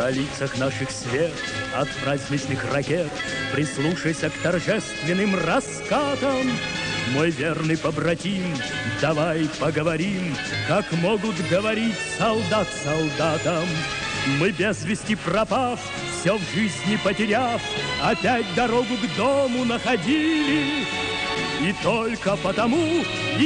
На лицах наших свет от праздничных ракет, прислушайся к торжественным раскатам. Мой верный побратим, давай поговорим, как могут говорить солдат солдатам. Мы без вести пропав, все в жизни потеряв, опять дорогу к дому находили. И только потому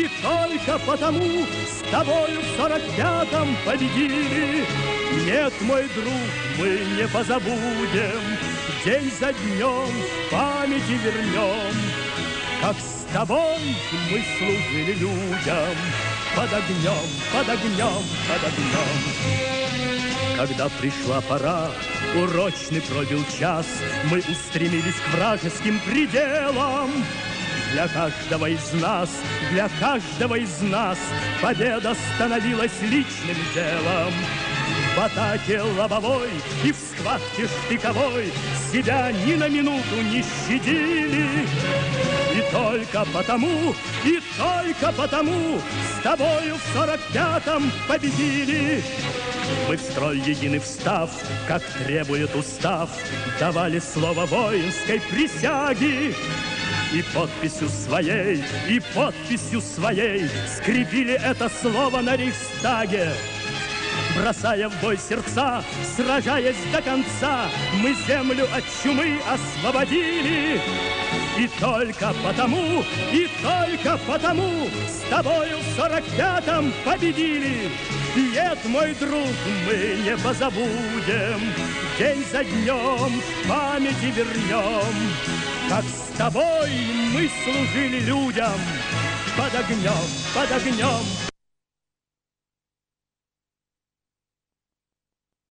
с тобою в 45-м победили. Нет, мой друг, мы не позабудем, день за днем в памяти вернем, как с тобой мы служили людям под огнем, под огнем, под огнем. Когда пришла пора, урочный пробил час, мы устремились к вражеским пределам. Для каждого из нас победа становилась личным делом. В атаке лобовой и в схватке штыковой себя ни на минуту не щадили. И только потому с тобою в 45-м победили. Мы в строй единый встав, как требует устав, давали слово воинской присяги. И подписью своей скрепили это слово на Рейхстаге. Бросая в бой сердца, сражаясь до конца, мы землю от чумы освободили. И только потому с тобою в 45-м победили. Нет, мой друг, мы не позабудем, день за днем в памяти вернем, как с тобой мы служили людям под огнем, под огнем.